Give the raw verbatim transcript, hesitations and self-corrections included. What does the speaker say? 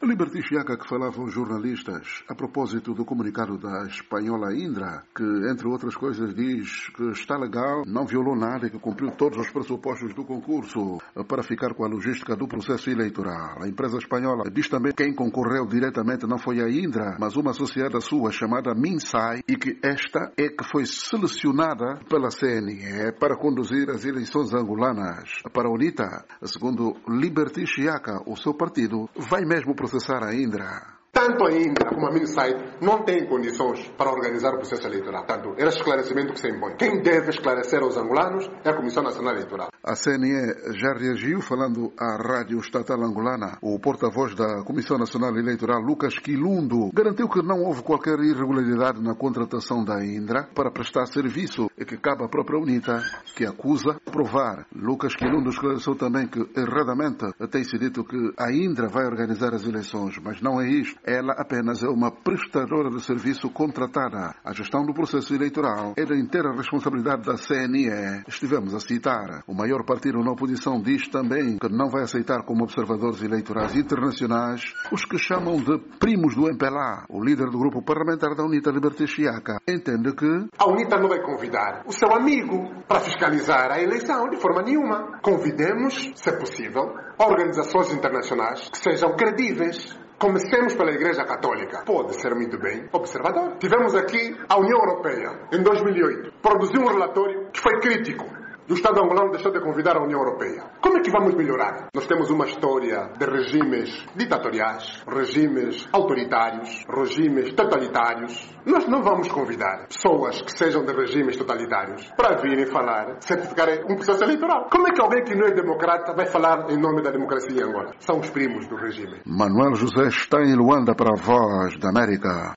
Liberty Chiaca, que falava aos jornalistas a propósito do comunicado da espanhola Indra, que, entre outras coisas, diz que está legal, não violou nada e que cumpriu todos os pressupostos do concurso para ficar com a logística do processo eleitoral. A empresa espanhola diz também que quem concorreu diretamente não foi a Indra, mas uma associada sua chamada Minsai, e que esta é que foi selecionada pela C N E para conduzir as eleições angolanas. Para a UNITA, segundo Liberty Chiaca, o seu partido vai mesmo processar a Indra. Tanto a Indra como a Minsai não têm condições para organizar o processo eleitoral. Tanto, era esclarecimento que se impõe. Quem deve esclarecer aos angolanos é a Comissão Nacional Eleitoral. A C N E já reagiu falando à Rádio Estatal Angolana. O porta-voz da Comissão Nacional Eleitoral, Lucas Quilundo, garantiu que não houve qualquer irregularidade na contratação da Indra para prestar serviço e que cabe à própria UNITA, que acusa, provar. Lucas Quilundo esclareceu também que, erradamente, tem-se dito que a Indra vai organizar as eleições, mas não é isto. Ela apenas é uma prestadora de serviço contratada. A gestão do processo eleitoral é da inteira responsabilidade da C N E. Estivemos a citar. O maior partido na oposição diz também que não vai aceitar como observadores eleitorais internacionais os que chamam de primos do M P L A. O líder do grupo parlamentar da UNITA, Liberty Chiaca, entende que a UNITA não vai convidar o seu amigo para fiscalizar a eleição de forma nenhuma. Convidemos, se possível, organizações internacionais que sejam credíveis. Comecemos pela Igreja Católica. Pode ser muito bem observador. Tivemos aqui a União Europeia, em dois mil e oito. Produziu um relatório que foi crítico. E o Estado angolano deixou de convidar a União Europeia. Como é que vamos melhorar? Nós temos uma história de regimes ditatoriais, regimes autoritários, regimes totalitários. Nós não vamos convidar pessoas que sejam de regimes totalitários para virem falar, certificar um processo eleitoral. Como é que alguém que não é democrata vai falar em nome da democracia em Angola? São os primos do regime. Manuel José está em Luanda para a Voz da América.